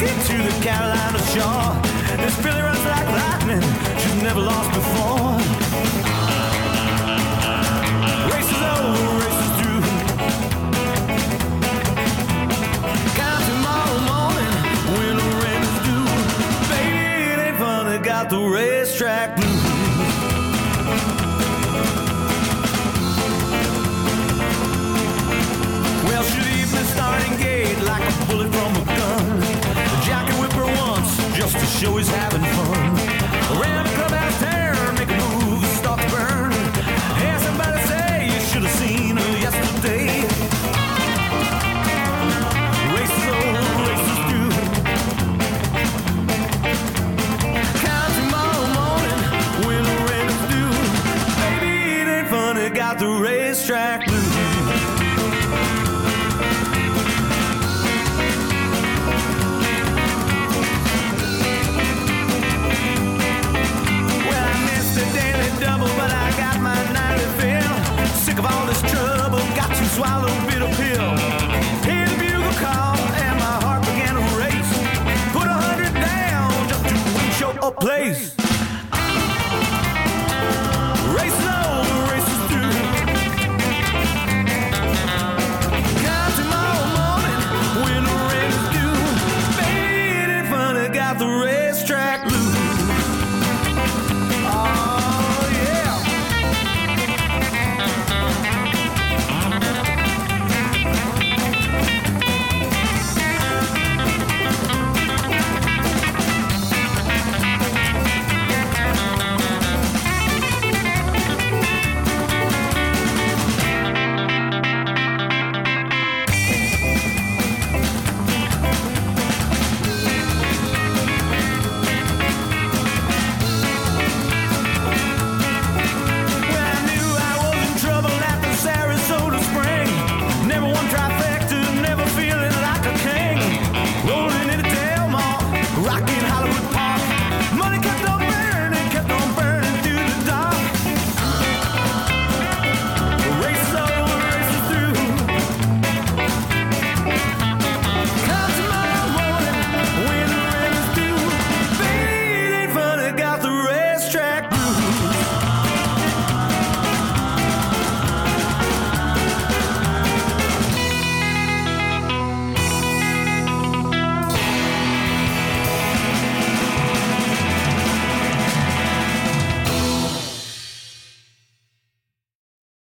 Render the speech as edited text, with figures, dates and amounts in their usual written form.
to the Carolina shore. This filly runs like lightning, she's never lost before. Races over, races through. Count tomorrow morning when the rain is due. Baby, it ain't funny, got the racetrack blues. Well, she leaves me starting gate like a bullet from a gun. Jack and whip her once just to show he's having fun. Around the clubhouse town, make a move, start to burn. Hear somebody say you should have seen her yesterday. Races over, races through. Count tomorrow morning when the rain is due. Baby, it ain't funny, got the racetrack blues. Sick of all this trouble, got to swallow a bitter pill. Hear the bugle call and my heart began to race. Put 100 down just to show a place. Races over, races through. Come tomorrow morning when the rain is due. Baby, it ain't funny, got the racetrack blues. Got the racetrack blues.